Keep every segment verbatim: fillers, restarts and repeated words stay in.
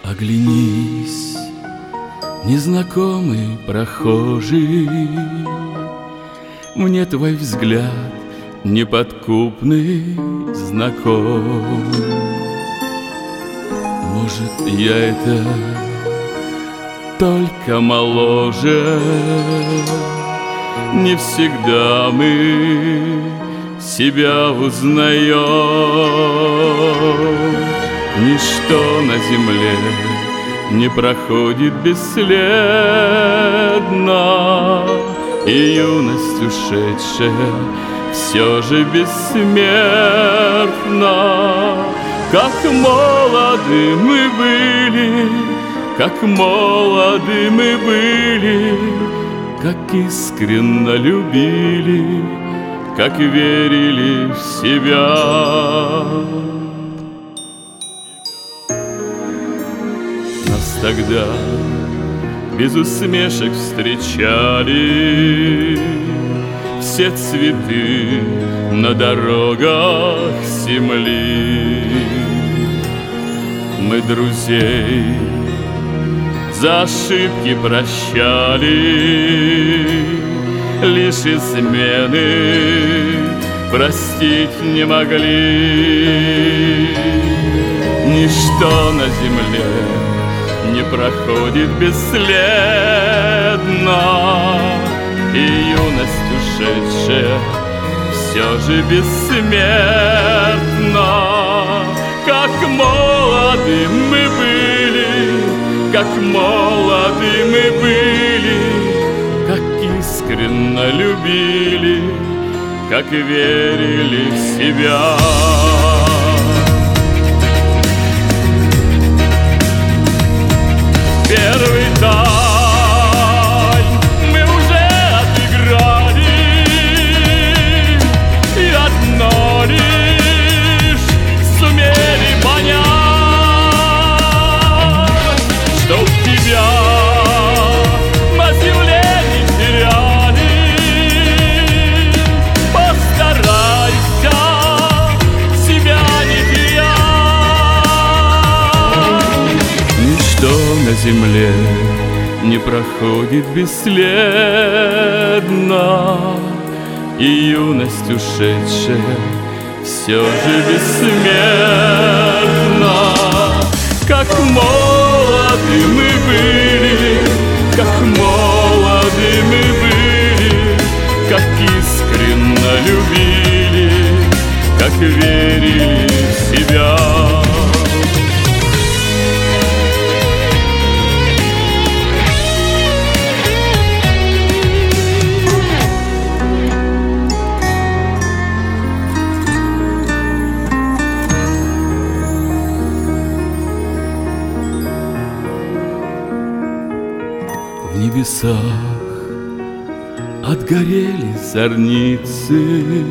Оглянись, незнакомый прохожий, мне твой взгляд неподкупный знаком. Может, я это только моложе, не всегда мы себя узнаем. Ничто на земле не проходит бесследно, и юность ушедшая все же бессмертна. Как молоды мы были, как молоды мы были, как искренно любили, как верили в себя. Нас тогда без усмешек встречали все цветы на дорогах земли. Мы друзей за ошибки прощали, лишь измены простить не могли. Ничто на земле не проходит бесследно, и юность ушедшая все же бессмертна. Как молоды мы были, как молоды мы были, как искренно любили, как верили в себя. Первый тайм мы уже отыграли, и одно лишь сумели понять, что в тебя мы земле не теряли. Постарайся себя не терять. Ничто на земле не проходит бесследно, и юность ушедшая все же бессмертна. Как молоды мы были, как молоды мы были, как искренно любили, как верили в себя. В небесах отгорели зорницы,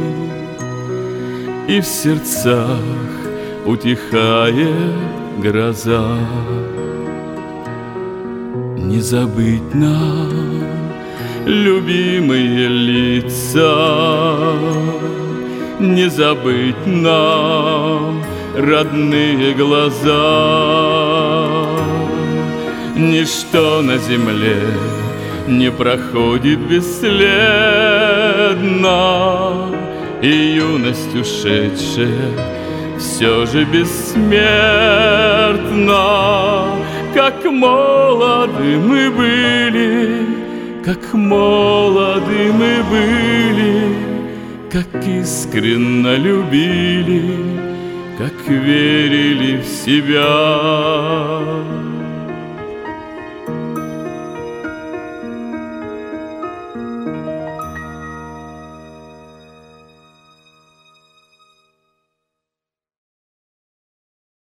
и в сердцах утихает гроза. Не забыть нам любимые лица, не забыть нам родные глаза. Ничто на земле не проходит бесследно, и юность ушедшая все же бессмертна. Как молоды мы были, как молоды мы были, как искренно любили, как верили в себя.